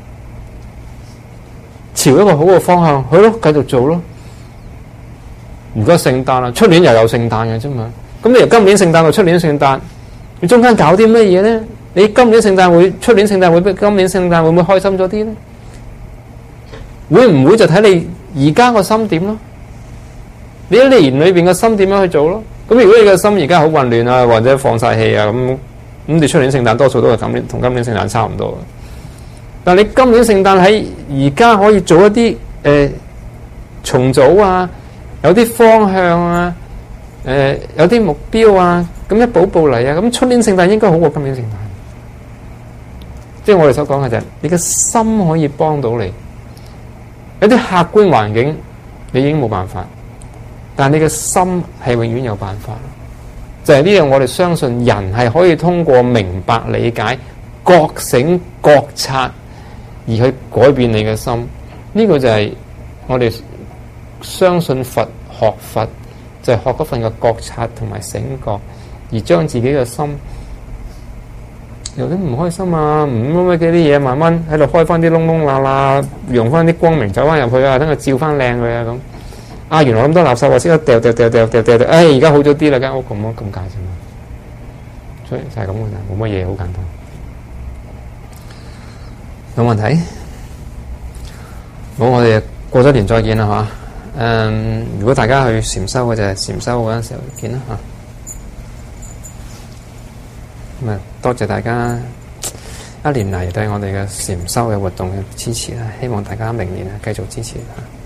[SPEAKER 1] 朝一個好嘅方向去咯，繼續做咯。而家聖誕啦，出年又有聖誕嘅啫嘛。咁你由今年聖誕到出年聖誕，你中間搞啲咩嘢咧？你今年聖誕會、出年聖誕會比今年聖誕會唔會開心咗啲咧？會唔會就睇你而家個心點咯？你一年裏邊個心點樣去做咯？咁如果你個心而家好混亂啊，或者放晒氣啊，咁你出年聖誕多數都係同今年聖誕差唔多。但係你今年聖誕喺而家可以做一啲重組啊。有啲方向啊，有啲目標啊，咁一步步嚟啊，咁出年聖誕應該好過今年聖誕。即係我哋所講嘅就係，你嘅心可以幫到你。有啲客觀環境你已經冇辦法，但係你嘅心係永遠有辦法。就係呢樣，我哋相信人係可以通過明白理解、覺醒、覺察而去改變你嘅心。呢個就係我哋相信佛、學佛就係學嗰份嘅覺察同埋醒覺，而將自己嘅心有啲唔開心啊，唔乜嘅啲嘢，慢慢喺度開翻啲窿窿罅罅，用翻啲光明走翻入去啊，等佢照翻靚佢啊咁。啊，原來咁多垃圾啊，識得掉，而家好咗啲啦，間屋咁解啫嘛。所以就係咁嘅啫，冇乜嘢，好簡單。有問題？好，我哋過咗年再見啦嚇。如果大家去禪修嘅就係禪修嗰陣時候見啦嚇。咁啊，多謝大家一年嚟對我哋嘅禪修嘅活動嘅支持啦，希望大家明年啊繼續支持嚇。